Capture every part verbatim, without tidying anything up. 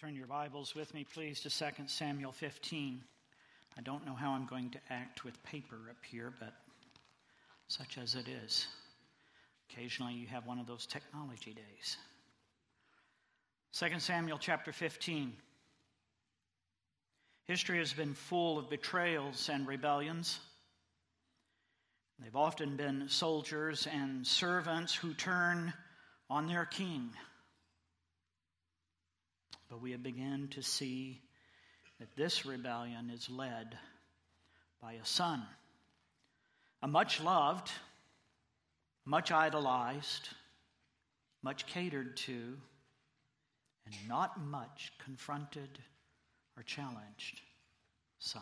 Turn your Bibles with me, please, to Second Samuel fifteen. I don't know how I'm going to act with paper up here, but such as it is. Occasionally you have one of those technology days. Second Samuel chapter fifteen. History has been full of betrayals and rebellions. They've often been soldiers and servants who turn on their king. But we have begun to see that this rebellion is led by a son, a much loved, much idolized, much catered to, and not much confronted or challenged son.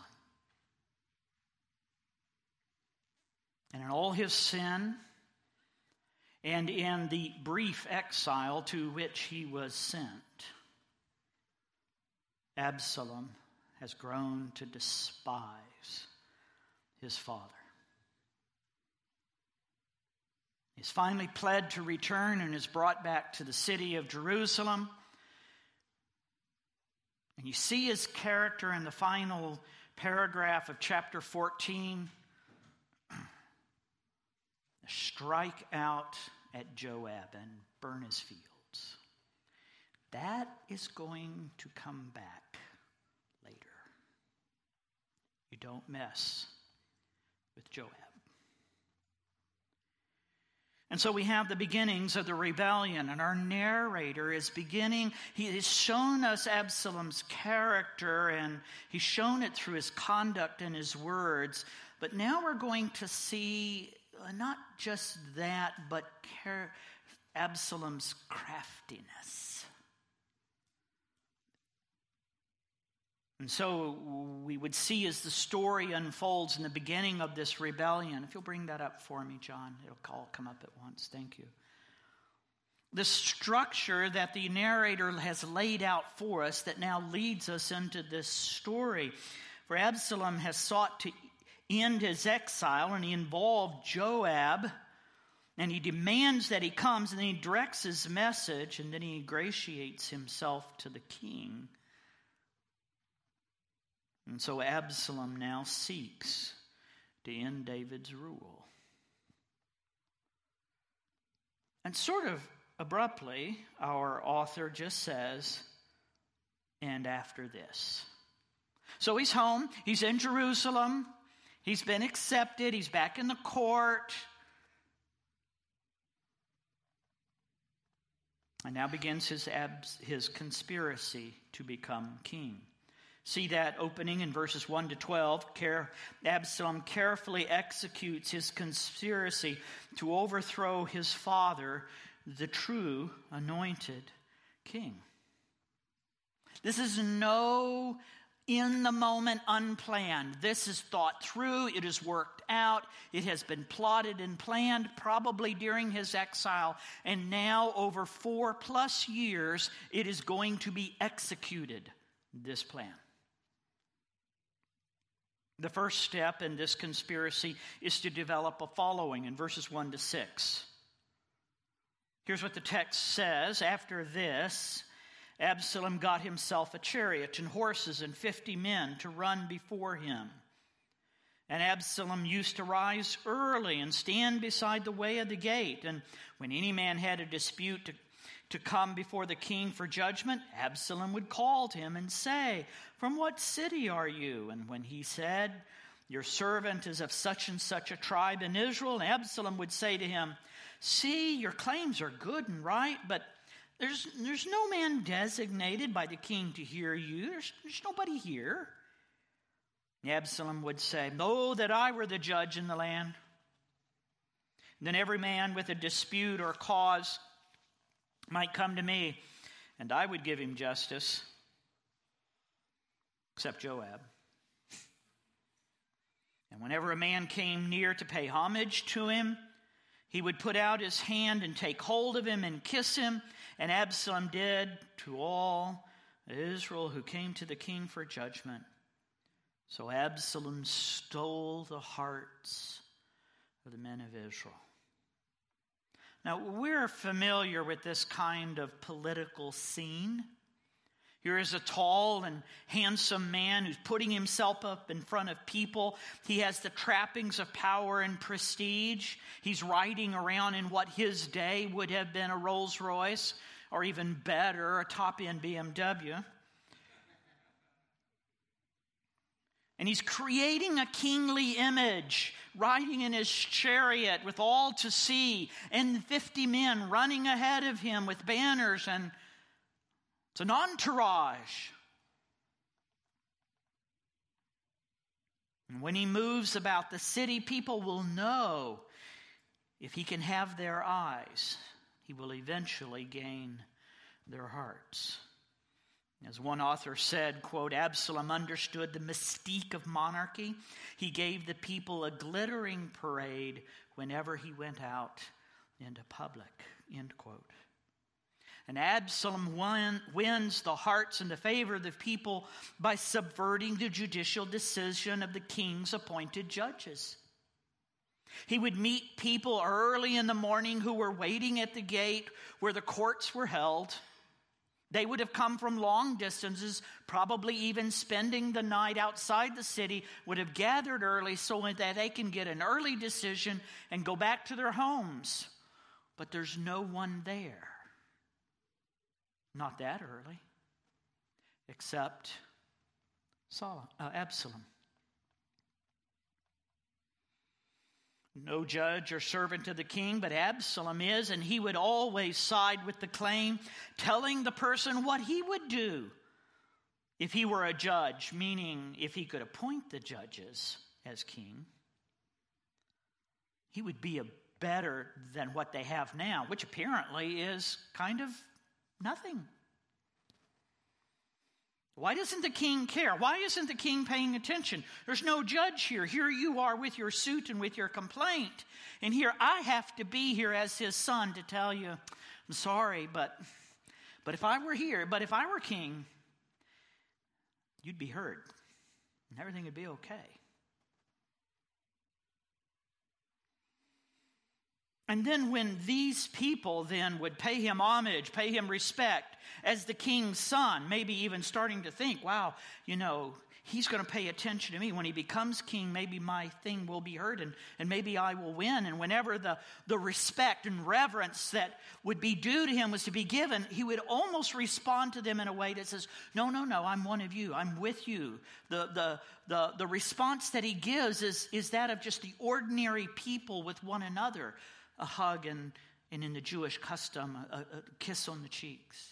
And in all his sin, and in the brief exile to which he was sent, Absalom has grown to despise his father. He's finally pled to return and is brought back to the city of Jerusalem. And you see his character in the final paragraph of chapter fourteen. Strike out at Joab and burn his fields. That is going to come back later. You don't mess with Joab. And so we have the beginnings of the rebellion, and our narrator is beginning. He has shown us Absalom's character, and he's shown it through his conduct and his words. But now we're going to see not just that, but Absalom's craftiness. And so we would see as the story unfolds in the beginning of this rebellion. If you'll bring that up for me, John, it'll all come up at once. Thank you. The structure that the narrator has laid out for us that now leads us into this story. For Absalom has sought to end his exile, and he involved Joab, and he demands that he comes, and then he directs his message, and then he ingratiates himself to the king. And so Absalom now seeks to end David's rule. And sort of abruptly, our author just says, and after this. So he's home, he's in Jerusalem, he's been accepted, he's back in the court. And now begins his, abs- his conspiracy to become king. See that opening in verses one to twelve. Absalom carefully executes his conspiracy to overthrow his father, the true anointed king. This is no in-the-moment unplanned. This is thought through. It is worked out. It has been plotted and planned probably during his exile. And now over four plus years, it is going to be executed, this plan. The first step in this conspiracy is to develop a following in verses one to six. Here's what the text says. After this, Absalom got himself a chariot and horses and fifty men to run before him. And Absalom used to rise early and stand beside the way of the gate. And when any man had a dispute to to come before the king for judgment, Absalom would call to him and say, "From what city are you?" And when he said, "Your servant is of such and such a tribe in Israel," and Absalom would say to him, "See, your claims are good and right, but there's, there's no man designated by the king to hear you. There's, there's nobody here." And Absalom would say, "Oh, that I were the judge in the land." And then every man with a dispute or cause might come to me, and I would give him justice, except Joab. And whenever a man came near to pay homage to him, he would put out his hand and take hold of him and kiss him. And Absalom did to all Israel who came to the king for judgment. So Absalom stole the hearts of the men of Israel. Now, we're familiar with this kind of political scene. Here is a tall and handsome man who's putting himself up in front of people. He has the trappings of power and prestige. He's riding around in what his day would have been a Rolls Royce, or even better, a top-end B M W. And he's creating a kingly image, riding in his chariot with all to see, and fifty men running ahead of him with banners, and it's an entourage. And when he moves about the city, people will know if he can have their eyes, he will eventually gain their hearts. As one author said, quote, Absalom understood the mystique of monarchy. He gave the people a glittering parade whenever he went out into public, end quote. And Absalom won, wins the hearts and the favor of the people by subverting the judicial decision of the king's appointed judges. He would meet people early in the morning who were waiting at the gate where the courts were held. They would have come from long distances, probably even spending the night outside the city, would have gathered early so that they can get an early decision and go back to their homes. But there's no one there. Not that early, except Saul, uh, Absalom. No judge or servant of the king, but Absalom is, and he would always side with the claim, telling the person what he would do if he were a judge, meaning if he could appoint the judges as king. He would be a better than what they have now, which apparently is kind of nothing. Why doesn't the king care? Why isn't the king paying attention? There's no judge here. Here you are with your suit and with your complaint. And here I have to be here as his son to tell you, I'm sorry, but, but if I were here, but if I were king, you'd be heard. And everything would be okay. And then when these people then would pay him homage, pay him respect as the king's son, maybe even starting to think, wow, you know, he's going to pay attention to me. When he becomes king, maybe my thing will be heard and, and maybe I will win. And whenever the, the respect and reverence that would be due to him was to be given, he would almost respond to them in a way that says, no, no, no, I'm one of you. I'm with you. The, the, the, the response that he gives is, is that of just the ordinary people with one another. A hug and, and in the Jewish custom, a, a kiss on the cheeks.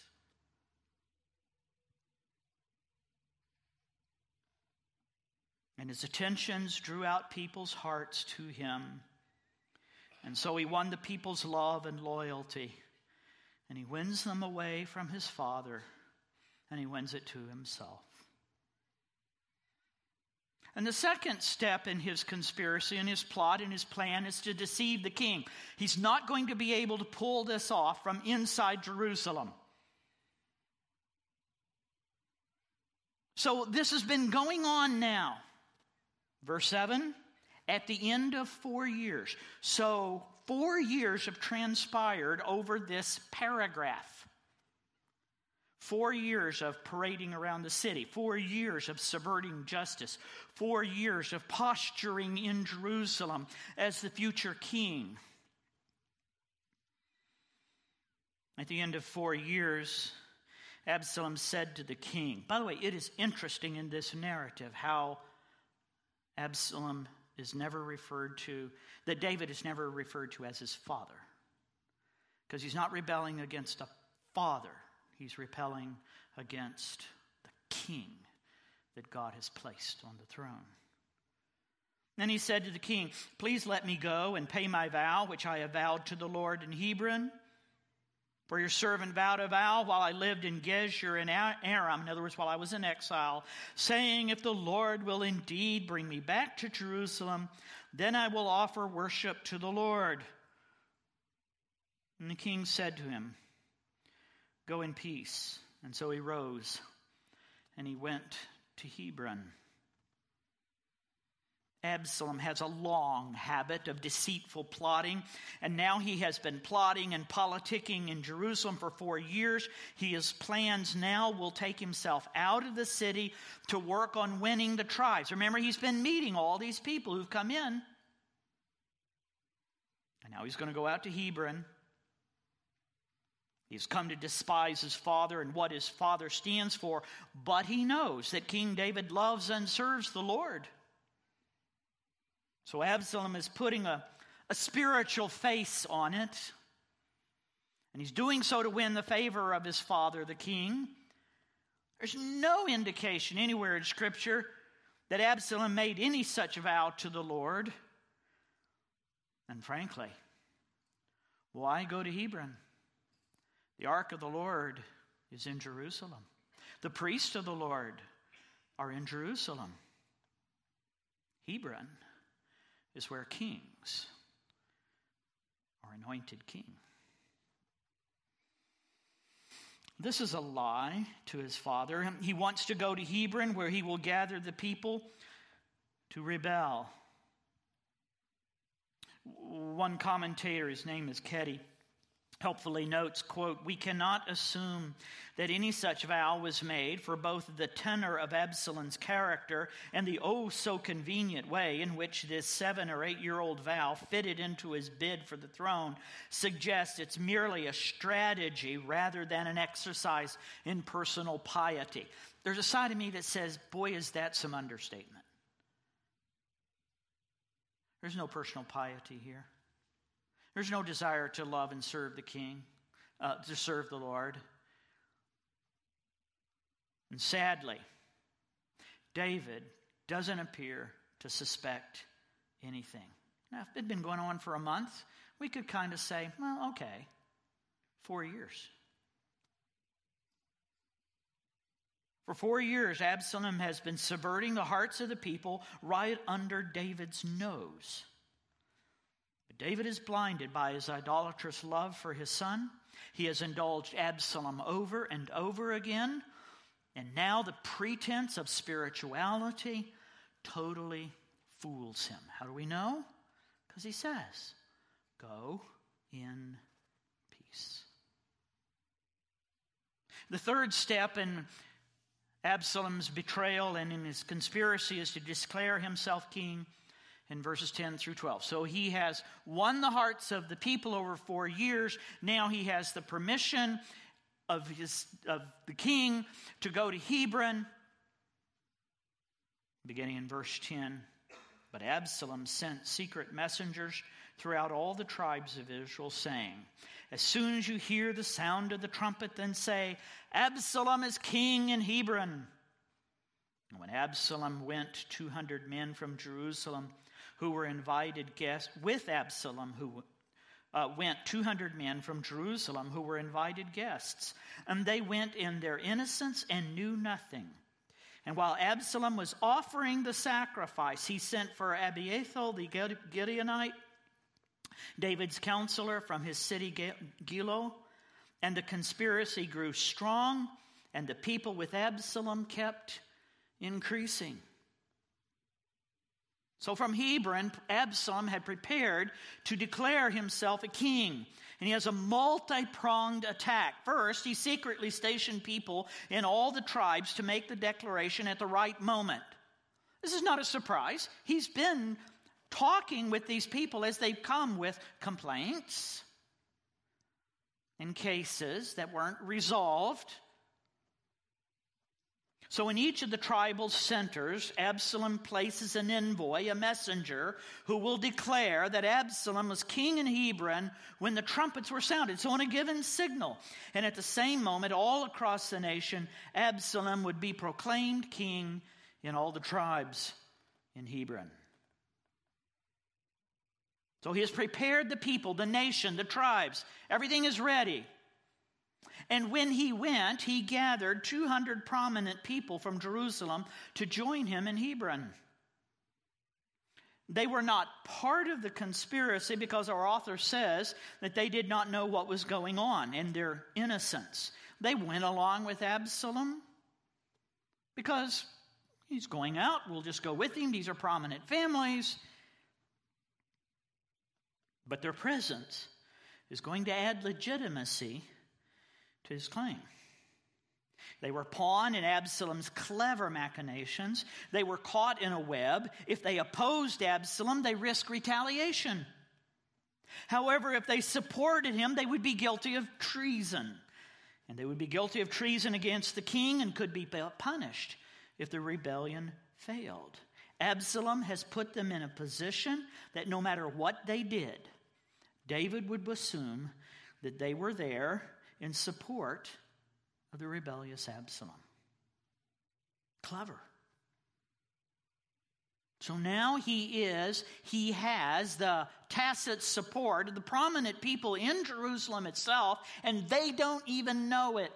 And his attentions drew out people's hearts to him. And so he won the people's love and loyalty. And he wins them away from his father. And he wins it to himself. And the second step in his conspiracy and his plot and his plan is to deceive the king. He's not going to be able to pull this off from inside Jerusalem. So this has been going on now. Verse seven, at the end of four years. So four years have transpired over this paragraph. Four years of parading around the city. Four years of subverting justice. Four years of posturing in Jerusalem as the future king. At the end of four years, Absalom said to the king. By the way, it is interesting in this narrative how Absalom is never referred to, that David is never referred to as his father. Because he's not rebelling against a father. He's repelling against the king that God has placed on the throne. Then he said to the king, please let me go and pay my vow, which I have vowed to the Lord in Hebron. For your servant vowed a vow while I lived in Geshur in Aram, in other words, while I was in exile, saying, if the Lord will indeed bring me back to Jerusalem, then I will offer worship to the Lord. And the king said to him, go in peace. And so he rose and he went to Hebron. Absalom has a long habit of deceitful plotting, and now he has been plotting and politicking in Jerusalem for four years. His plans now will take himself out of the city to work on winning the tribes. Remember, he's been meeting all these people who've come in. And now he's going to go out to Hebron. He's come to despise his father and what his father stands for, but he knows that King David loves and serves the Lord. So Absalom is putting a, a spiritual face on it. And he's doing so to win the favor of his father, the king. There's no indication anywhere in Scripture that Absalom made any such vow to the Lord. And frankly, why go to Hebron? The ark of the Lord is in Jerusalem. The priests of the Lord are in Jerusalem. Hebron is where kings are anointed king. This is a lie to his father. He wants to go to Hebron where he will gather the people to rebel. One commentator, his name is Ketty, helpfully notes, quote, "We cannot assume that any such vow was made, for both the tenor of Absalom's character and the oh so convenient way in which this seven or eight year old vow fitted into his bid for the throne suggests it's merely a strategy rather than an exercise in personal piety." There's a side of me that says, boy, is that some understatement. There's no personal piety here. There's no desire to love and serve the king, uh, to serve the Lord. And sadly, David doesn't appear to suspect anything. Now, if it had been going on for a month, we could kind of say, well, okay, four years. For four years, Absalom has been subverting the hearts of the people right under David's nose. David is blinded by his idolatrous love for his son. He has indulged Absalom over and over again. And now the pretense of spirituality totally fools him. How do we know? Because he says, go in peace. The third step in Absalom's betrayal and in his conspiracy is to declare himself king in verses ten through twelve. So he has won the hearts of the people over four years. Now he has the permission of, his, of the king to go to Hebron. Beginning in verse ten. But Absalom sent secret messengers throughout all the tribes of Israel, saying, as soon as you hear the sound of the trumpet, then say, Absalom is king in Hebron. And when Absalom went, two hundred men from Jerusalem who were invited guests, with Absalom who uh, went two hundred men from Jerusalem who were invited guests. And they went in their innocence and knew nothing. And while Absalom was offering the sacrifice, he sent for Abiathar the Gileonite, David's counselor from his city Gilo, and the conspiracy grew strong, and the people with Absalom kept increasing. So from Hebron, Absalom had prepared to declare himself a king. And he has a multi-pronged attack. First, he secretly stationed people in all the tribes to make the declaration at the right moment. This is not a surprise. He's been talking with these people as they've come with complaints and cases that weren't resolved. So in each of the tribal centers, Absalom places an envoy, a messenger, who will declare that Absalom was king in Hebron when the trumpets were sounded. So on a given signal, and at the same moment, all across the nation, Absalom would be proclaimed king in all the tribes in Hebron. So he has prepared the people, the nation, the tribes. Everything is ready. And when he went, he gathered two hundred prominent people from Jerusalem to join him in Hebron. They were not part of the conspiracy because our author says that they did not know what was going on in their innocence. They went along with Absalom because He's going out. We'll just go with him. These are prominent families. But their presence is going to add legitimacy to his claim. They were pawn in Absalom's clever machinations. They were caught in a web. If they opposed Absalom, they risked retaliation. However, if they supported him, they would be guilty of treason. And they would be guilty of treason against the king and could be punished if the rebellion failed. Absalom has put them in a position that no matter what they did, David would assume that they were there in support of the rebellious Absalom. Clever. So now he is, he has the tacit support of the prominent people in Jerusalem itself, and they don't even know it.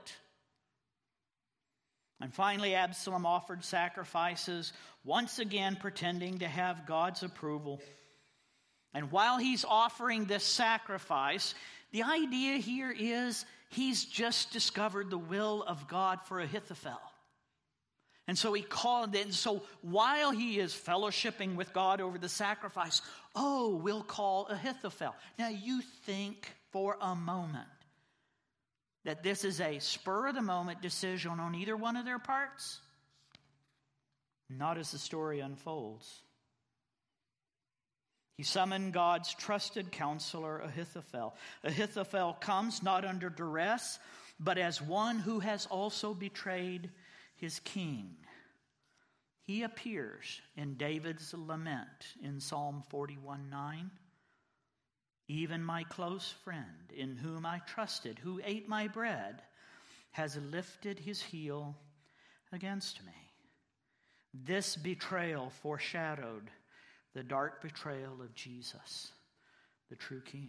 And finally, Absalom offered sacrifices, once again pretending to have God's approval. And while he's offering this sacrifice, the idea here is he's just discovered the will of God for Ahithophel. And so he called it. So while he is fellowshipping with God over the sacrifice, oh, we'll call Ahithophel. Now you think for a moment that this is a spur-of-the-moment decision on either one of their parts? Not as the story unfolds. He summoned God's trusted counselor, Ahithophel. Ahithophel comes not under duress, but as one who has also betrayed his king. He appears in David's lament in Psalm forty-one nine. Even my close friend, in whom I trusted, who ate my bread, has lifted his heel against me. This betrayal foreshadowed the dark betrayal of Jesus, the true King.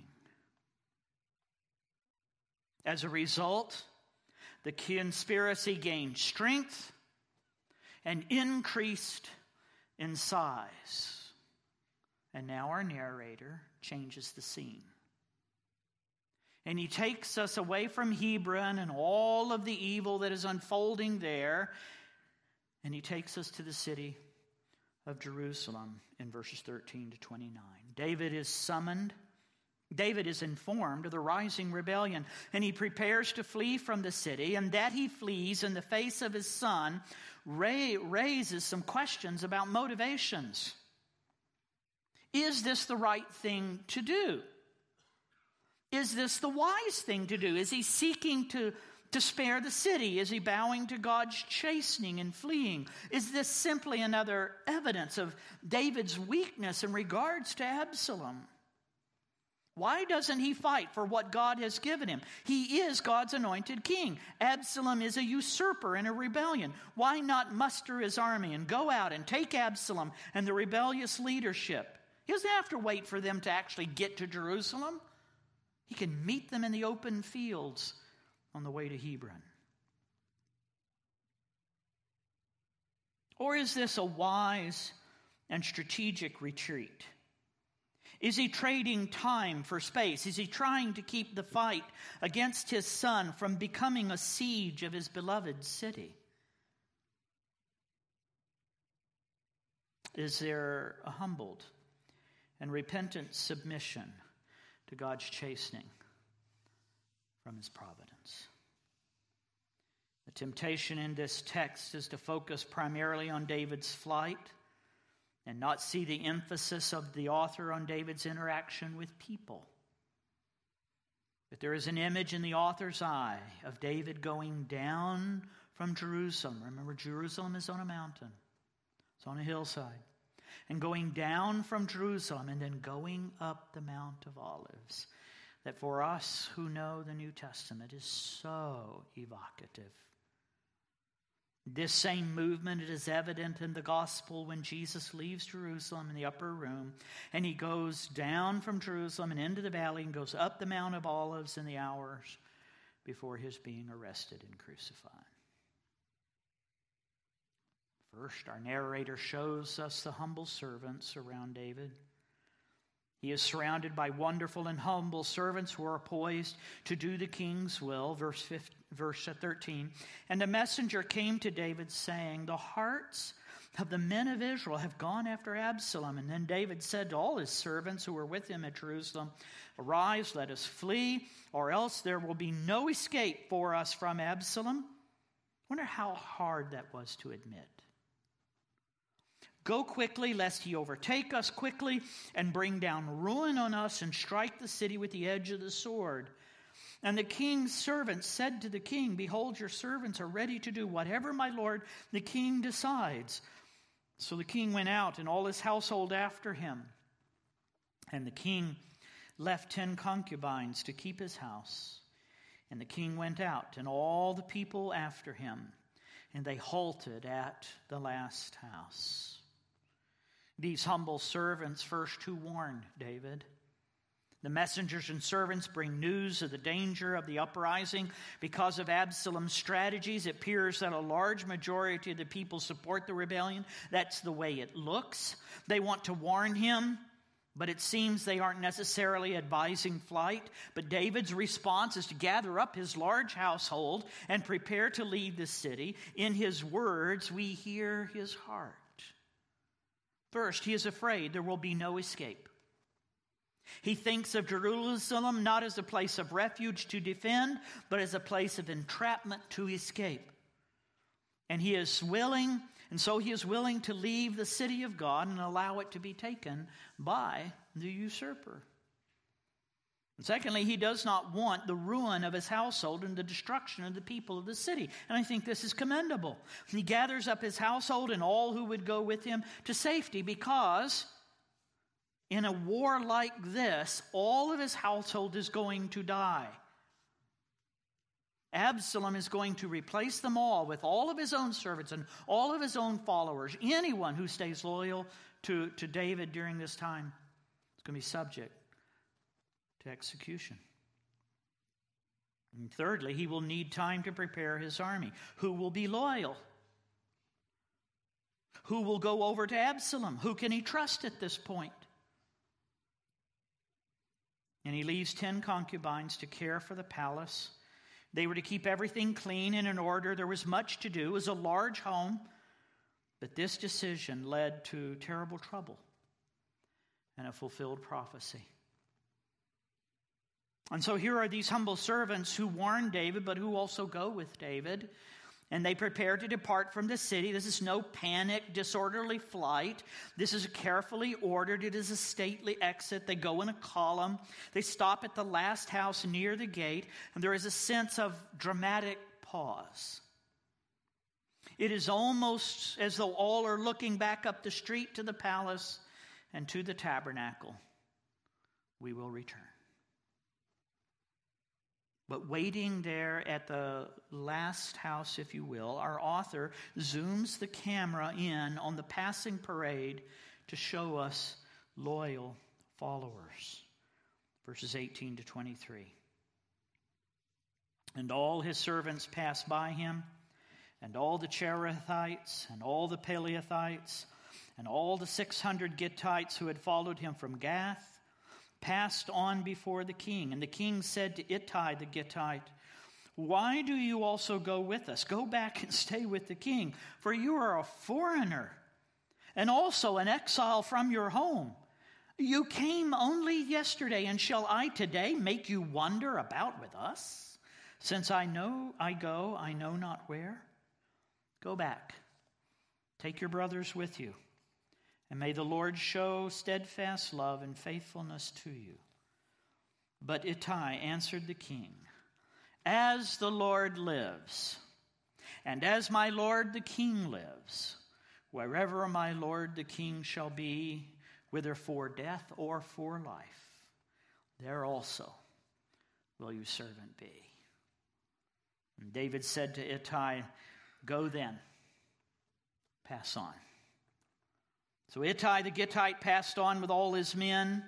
As a result, the conspiracy gained strength and increased in size. And now our narrator changes the scene. And he takes us away from Hebron and all of the evil that is unfolding there, and he takes us to the city of Jerusalem in verses thirteen to twenty-nine. David is summoned. David is informed of the rising rebellion, and he prepares to flee from the city, and that he flees in the face of his son raises some questions about motivations. Is this the right thing to do? Is this the wise thing to do? Is he seeking to, to spare the city? Is he bowing to God's chastening and fleeing? Is this simply another evidence of David's weakness in regards to Absalom? Why doesn't he fight for what God has given him? He is God's anointed king. Absalom is a usurper in a rebellion. Why not muster his army and go out and take Absalom and the rebellious leadership? He doesn't have to wait for them to actually get to Jerusalem. He can meet them in the open fields on the way to Hebron. Or is this a wise and strategic retreat? Is he trading time for space? Is he trying to keep the fight against his son from becoming a siege of his beloved city? Is there a humbled and repentant submission to God's chastening from his providence? The temptation in this text is to focus primarily on David's flight and not see the emphasis of the author on David's interaction with people. But there is an image in the author's eye of David going down from Jerusalem. Remember, Jerusalem is on a mountain. It's on a hillside. And going down from Jerusalem and then going up the Mount of Olives. That for us who know the New Testament is so evocative. This same movement is evident in the gospel when Jesus leaves Jerusalem in the upper room and he goes down from Jerusalem and into the valley and goes up the Mount of Olives in the hours before his being arrested and crucified. First, our narrator shows us the humble servants around David. He is surrounded by wonderful and humble servants who are poised to do the king's will. Verse fifteen, verse thirteen. And the messenger came to David saying, "The hearts of the men of Israel have gone after Absalom. And then David said to all his servants who were with him at Jerusalem, Arise, let us flee, or else there will be no escape for us from Absalom. I wonder how hard that was to admit. Go quickly, lest he overtake us quickly and bring down ruin on us and strike the city with the edge of the sword. And the king's servants said to the king, Behold, your servants are ready to do whatever my lord the king decides. So the king went out and all his household after him. And the king left ten concubines to keep his house. And the king went out and all the people after him. And they halted at the last house. These humble servants first who warned David. The messengers and servants bring news of the danger of the uprising. Because of Absalom's strategies, it appears that a large majority of the people support the rebellion. That's the way it looks. They want to warn him, but it seems they aren't necessarily advising flight. But David's response is to gather up his large household and prepare to leave the city. In his words, we hear his heart. First, he is afraid there will be no escape. He thinks of Jerusalem not as a place of refuge to defend, but as a place of entrapment to escape. And he is willing, and so he is willing to leave the city of God and allow it to be taken by the usurper. And secondly, he does not want the ruin of his household and the destruction of the people of the city. And I think this is commendable. He gathers up his household and all who would go with him to safety, because in a war like this, all of his household is going to die. Absalom is going to replace them all with all of his own servants and all of his own followers. Anyone who stays loyal to, to David during this time is going to be subject to execution. And thirdly, he will need time to prepare his army. Who will be loyal? Who will go over to Absalom? Who can he trust at this point? And he leaves ten concubines to care for the palace. They were to keep everything clean and in order. There was much to do. It was a large home. But this decision led to terrible trouble and a fulfilled prophecy. And so here are these humble servants who warn David, but who also go with David. And they prepare to depart from the city. This is no panic, disorderly flight. This is carefully ordered. It is a stately exit. They go in a column. They stop at the last house near the gate. And there is a sense of dramatic pause. It is almost as though all are looking back up the street to the palace and to the tabernacle. We will return. But waiting there at the last house, if you will, our author zooms the camera in on the passing parade to show us loyal followers. Verses eighteen to twenty-three. And all his servants passed by him, and all the Cherethites, and all the Pelethites, and all the six hundred Gittites who had followed him from Gath, passed on before the king. And the king said to Ittai the Gittite, Why do you also go with us? Go back and stay with the king, for you are a foreigner, and also an exile from your home. You came only yesterday, and shall I today make you wander about with us? Since I know I go, I know not where. Go back, take your brothers with you, and may the Lord show steadfast love and faithfulness to you. But Ittai answered the king, As the Lord lives, and as my lord the king lives, wherever my lord the king shall be, whether for death or for life, there also will your servant be. And David said to Ittai, Go then, pass on. So Ittai the Gittite passed on with all his men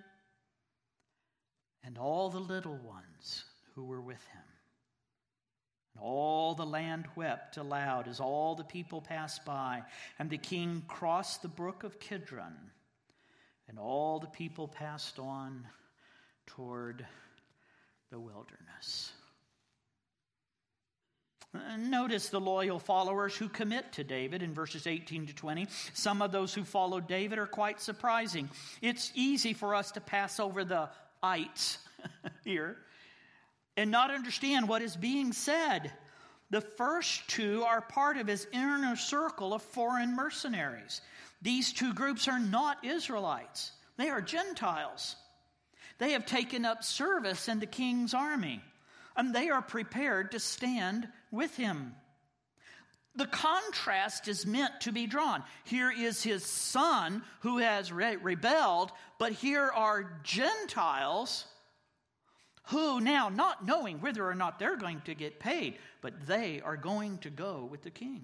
and all the little ones who were with him. And all the land wept aloud as all the people passed by. And the king crossed the brook of Kidron, and all the people passed on toward the wilderness. Notice the loyal followers who commit to David in verses eighteen to twenty. Some of those who follow David are quite surprising. It's easy for us to pass over the ites here and not understand what is being said. The first two are part of his inner circle of foreign mercenaries. These two groups are not Israelites. They are Gentiles. They have taken up service in the king's army, and they are prepared to stand with him. The contrast is meant to be drawn. Here is his son who has re- rebelled, but here are Gentiles who now, not knowing whether or not they're going to get paid, but they are going to go with the king.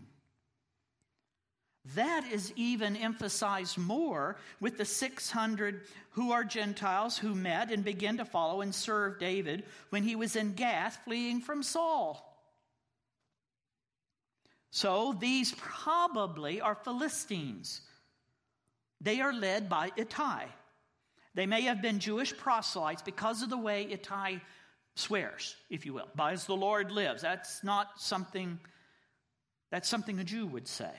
That is even emphasized more with the six hundred who are Gentiles who met and began to follow and serve David when he was in Gath fleeing from Saul. So these probably are Philistines. They are led by Ittai. They may have been Jewish proselytes because of the way Ittai swears, if you will. By as the Lord lives. That's not something, that's something a Jew would say.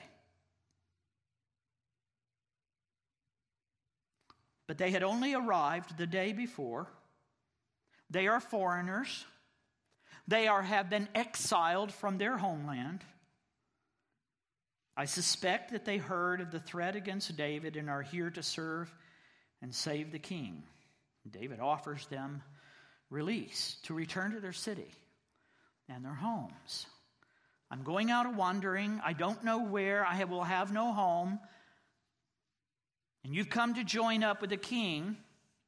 But they had only arrived the day before. They are foreigners. They are have been exiled from their homeland. I suspect that they heard of the threat against David and are here to serve and save the king. David offers them release to return to their city and their homes. I'm going out a wandering. I don't know where. I will have no home. And you've come to join up with the king.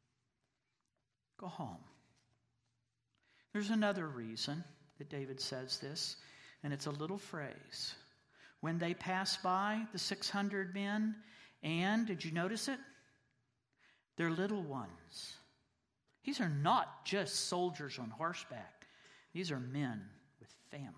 Go home. There's another reason that David says this, and it's a little phrase. When they pass by, the six hundred men, and, did you notice it? They're little ones. These are not just soldiers on horseback. These are men with families.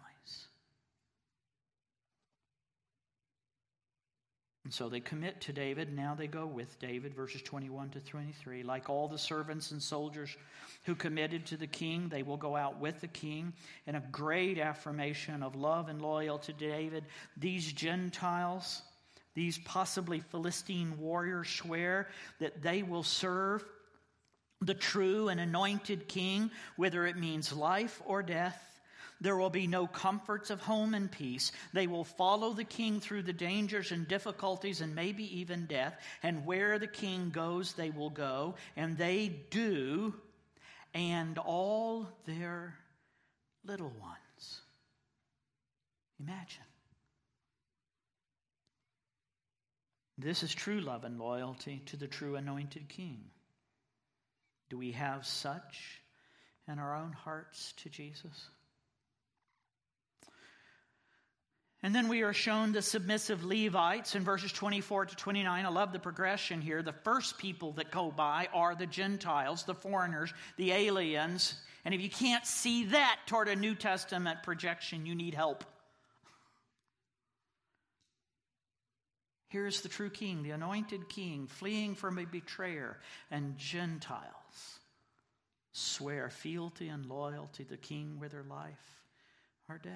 And so they commit to David. Now they go with David, verses twenty-one to twenty-three. Like all the servants and soldiers who committed to the king, they will go out with the king in a great affirmation of love and loyalty to David. These Gentiles, these possibly Philistine warriors, swear that they will serve the true and anointed king, whether it means life or death. There will be no comforts of home and peace. They will follow the king through the dangers and difficulties and maybe even death. And where the king goes, they will go. And they do. And all their little ones. Imagine. This is true love and loyalty to the true anointed king. Do we have such in our own hearts to Jesus? And then we are shown the submissive Levites in verses twenty-four to twenty-nine. I love the progression here. The first people that go by are the Gentiles, the foreigners, the aliens. And if you can't see that toward a New Testament projection, you need help. Here's the true king, the anointed king, fleeing from a betrayer. And Gentiles swear fealty and loyalty to the king, whether life or death.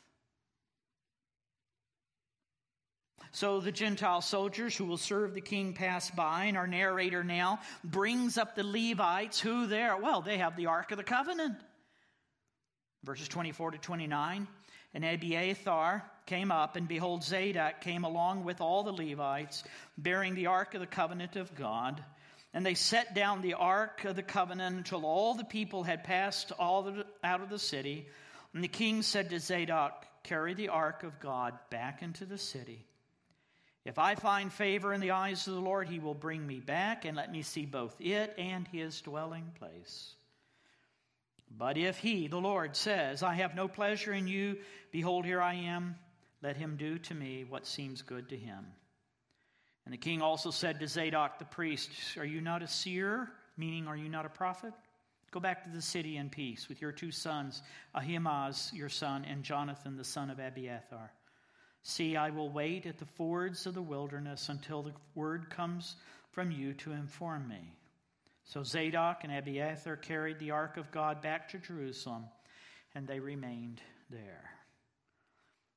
So the Gentile soldiers who will serve the king pass by, and our narrator now brings up the Levites who there, well, they have the Ark of the Covenant. Verses twenty-four to twenty-nine, and Abiathar came up, and behold, Zadok came along with all the Levites, bearing the Ark of the Covenant of God. And they set down the Ark of the Covenant until all the people had passed all the, out of the city. And the king said to Zadok, carry the Ark of God back into the city. If I find favor in the eyes of the Lord, he will bring me back and let me see both it and his dwelling place. But if he, the Lord, says, I have no pleasure in you, behold, here I am, let him do to me what seems good to him. And the king also said to Zadok the priest, are you not a seer? Meaning, are you not a prophet? Go back to the city in peace with your two sons, Ahimaaz your son, and Jonathan the son of Abiathar. See, I will wait at the fords of the wilderness until the word comes from you to inform me. So Zadok and Abiathar carried the ark of God back to Jerusalem, and they remained there.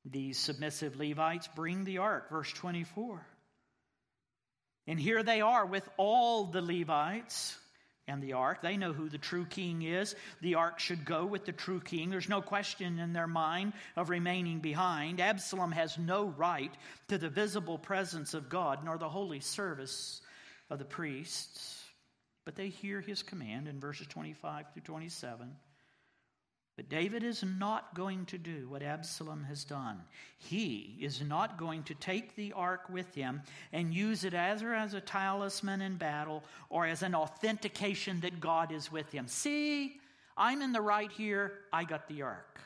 These submissive Levites bring the ark, verse twenty-four. And here they are with all the Levites and the ark. They know who the true king is. The ark should go with the true king. There's no question in their mind of remaining behind. Absalom has no right to the visible presence of God, nor the holy service of the priests. But they hear his command in verses twenty-five through twenty-seven. But David is not going to do what Absalom has done. He is not going to take the ark with him and use it either as a talisman in battle or as an authentication that God is with him. See, I'm in the right here. I got the ark.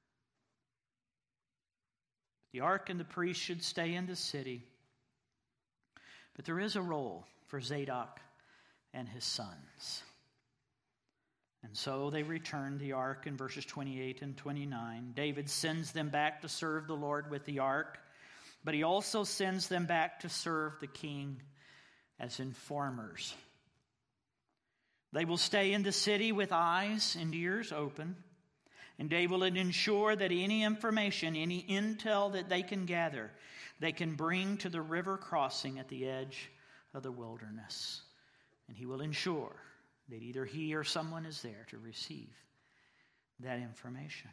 The ark and the priest should stay in the city. But there is a role for Zadok and his sons. And so they return the ark in verses twenty-eight and twenty-nine. David sends them back to serve the Lord with the ark, but he also sends them back to serve the king as informers. They will stay in the city with eyes and ears open, and David will ensure that any information, any intel that they can gather, they can bring to the river crossing at the edge of the wilderness. And he will ensure that either he or someone is there to receive that information.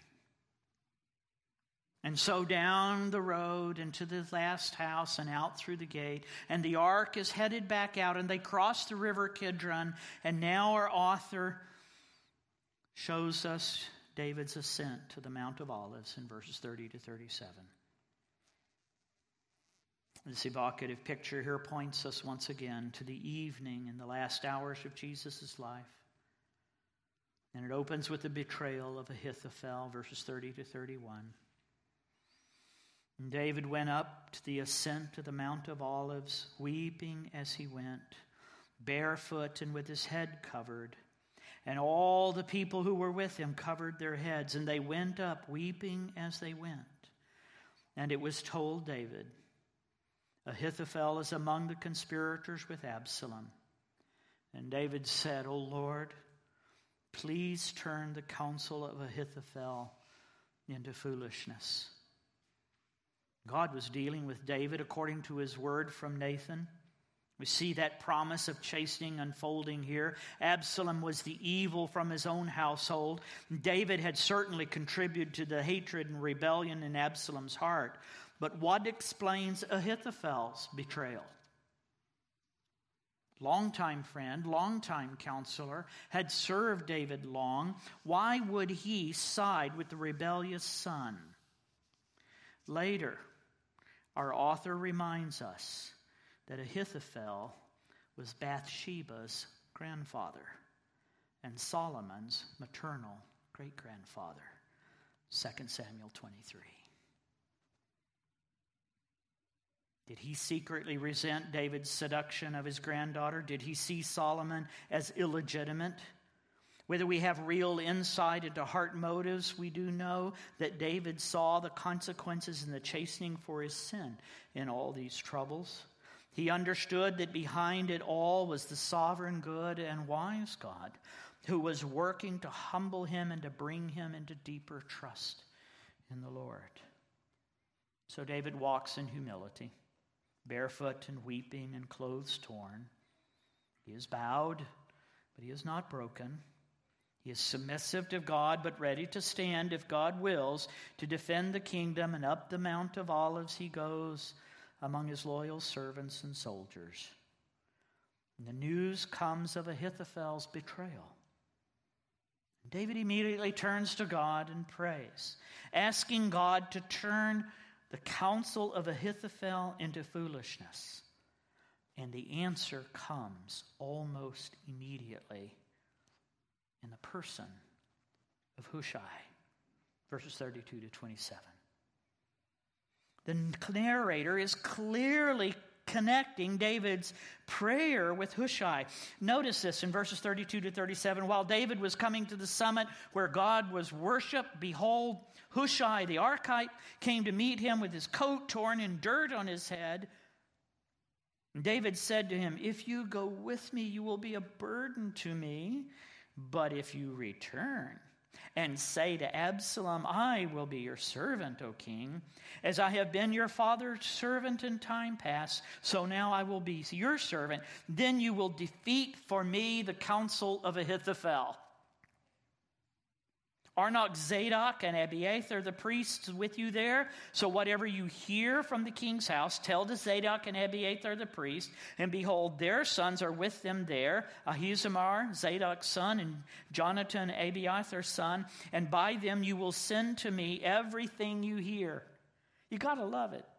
And so down the road into the last house and out through the gate, and the ark is headed back out, and they cross the river Kidron, and now our author shows us David's ascent to the Mount of Olives in verses thirty to thirty-seven. This evocative picture here points us once again to the evening in the last hours of Jesus' life. And it opens with the betrayal of Ahithophel, verses thirty to thirty-one. And David went up to the ascent of the Mount of Olives, weeping as he went, barefoot and with his head covered. And all the people who were with him covered their heads, and they went up weeping as they went. And it was told David, Ahithophel is among the conspirators with Absalom. And David said, O Lord, please turn the counsel of Ahithophel into foolishness. God was dealing with David according to his word from Nathan. We see that promise of chastening unfolding here. Absalom was the evil from his own household. David had certainly contributed to the hatred and rebellion in Absalom's heart. But what explains Ahithophel's betrayal? Longtime friend, longtime counselor, had served David long. Why would he side with the rebellious son? Later, our author reminds us that Ahithophel was Bathsheba's grandfather and Solomon's maternal great-grandfather. Second Samuel twenty-three. Did he secretly resent David's seduction of his granddaughter? Did he see Solomon as illegitimate? Whether we have real insight into heart motives, we do know that David saw the consequences and the chastening for his sin in all these troubles. He understood that behind it all was the sovereign, good, and wise God who was working to humble him and to bring him into deeper trust in the Lord. So David walks in humility, barefoot and weeping and clothes torn. He is bowed, but he is not broken. He is submissive to God, but ready to stand, if God wills, to defend the kingdom. And up the Mount of Olives he goes among his loyal servants and soldiers. And the news comes of Ahithophel's betrayal. David immediately turns to God and prays, asking God to turn the counsel of Ahithophel into foolishness. And the answer comes almost immediately in the person of Hushai, verses thirty-two to twenty-seven. The narrator is clearly connecting David's prayer with Hushai. Notice this in verses thirty-two to thirty-seven. While David was coming to the summit where God was worshipped, behold, Hushai the Archite came to meet him with his coat torn and dirt on his head. And David said to him, if you go with me, you will be a burden to me. But if you return, and say to Absalom, I will be your servant, O king, as I have been your father's servant in time past, so now I will be your servant. Then you will defeat for me the counsel of Ahithophel. Are not Zadok and Abiathar the priests with you there? So whatever you hear from the king's house, tell to Zadok and Abiathar the priest, and behold, their sons are with them there, Ahizamar, Zadok's son, and Jonathan, Abiathar's son, and by them you will send to me everything you hear. You got to love it.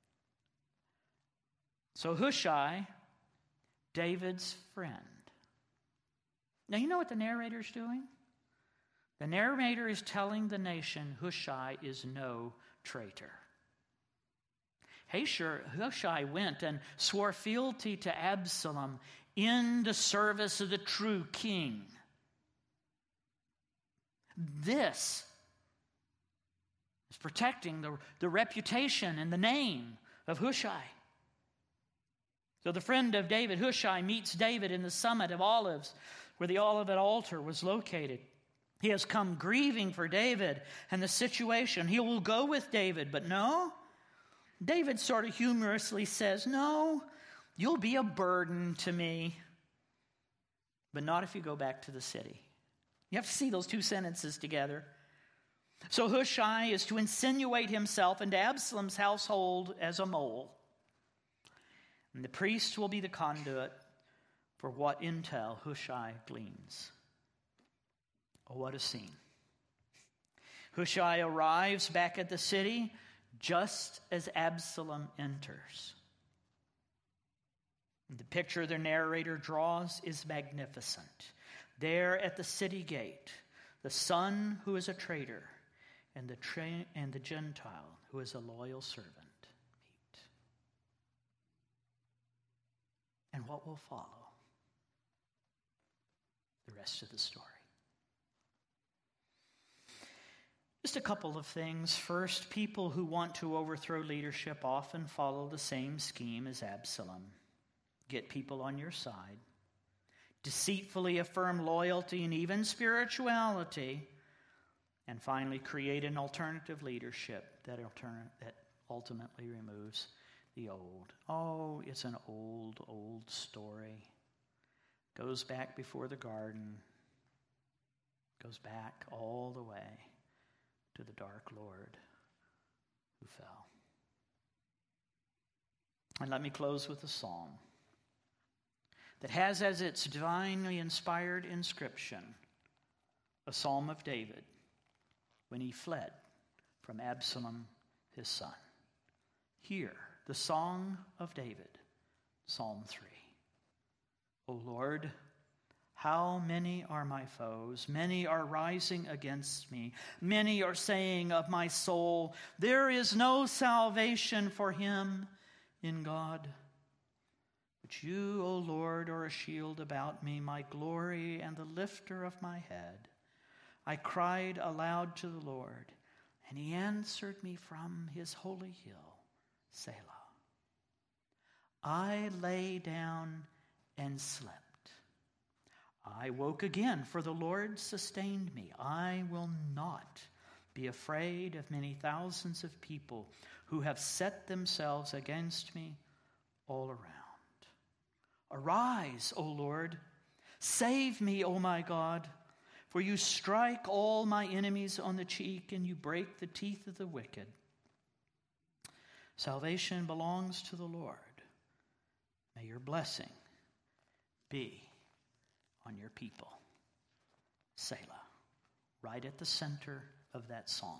So Hushai, David's friend. Now you know what the narrator's doing? The narrator is telling the nation Hushai is no traitor. Hushai went and swore fealty to Absalom in the service of the true king. This is protecting the, the reputation and the name of Hushai. So the friend of David, Hushai, meets David in the summit of Olives, where the Olivet altar was located. He has come grieving for David and the situation. He will go with David, but no. David sort of humorously says, no, you'll be a burden to me, but not if you go back to the city. You have to see those two sentences together. So Hushai is to insinuate himself into Absalom's household as a mole. And the priest will be the conduit for what intel Hushai gleans. Oh, what a scene. Hushai arrives back at the city just as Absalom enters. The picture the narrator draws is magnificent. There at the city gate, the son who is a traitor and the, tra- and the Gentile who is a loyal servant meet. And what will follow? The rest of the story. Just a couple of things. First, people who want to overthrow leadership often follow the same scheme as Absalom. Get people on your side. Deceitfully affirm loyalty and even spirituality. And finally, create an alternative leadership that, altern- that ultimately removes the old. Oh, it's an old, old story. Goes back before the garden. Goes back all the way to the dark Lord who fell. And let me close with a psalm that has as its divinely inspired inscription a psalm of David when he fled from Absalom, his son. Hear the song of David, Psalm three. O Lord, how many are my foes? Many are rising against me. Many are saying of my soul, there is no salvation for him in God. But you, O Lord, are a shield about me, my glory and the lifter of my head. I cried aloud to the Lord, and he answered me from his holy hill, Selah. I lay down and slept. I woke again, for the Lord sustained me. I will not be afraid of many thousands of people who have set themselves against me all around. Arise, O Lord. Save me, O my God. For you strike all my enemies on the cheek, and you break the teeth of the wicked. Salvation belongs to the Lord. May your blessing be on your people. Selah, right at the center of that psalm.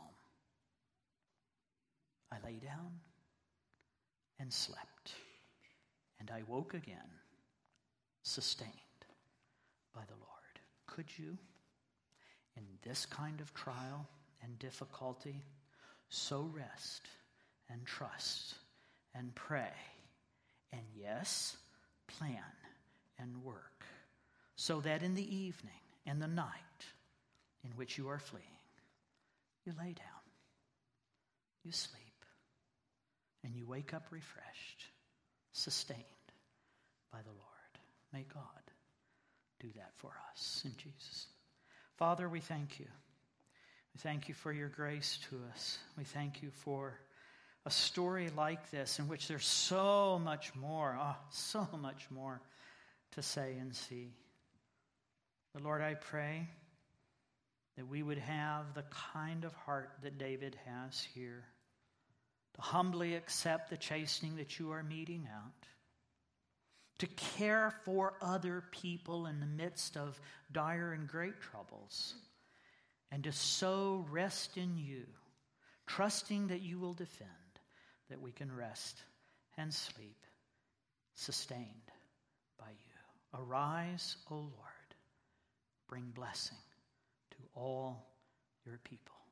I lay down and slept, and I woke again, sustained by the Lord. Could you, in this kind of trial and difficulty, so rest and trust and pray, and yes, plan and work, so that in the evening and the night in which you are fleeing, you lay down, you sleep, and you wake up refreshed, sustained by the Lord. May God do that for us in Jesus. Father, we thank you We thank you for your grace to us. We thank you for a story like this in which there's so much more, oh, so much more to say and see. But Lord, I pray that we would have the kind of heart that David has here, to humbly accept the chastening that you are meting out, to care for other people in the midst of dire and great troubles, and to so rest in you, trusting that you will defend, that we can rest and sleep, sustained by you. Arise, O Lord, bring blessing to all your people.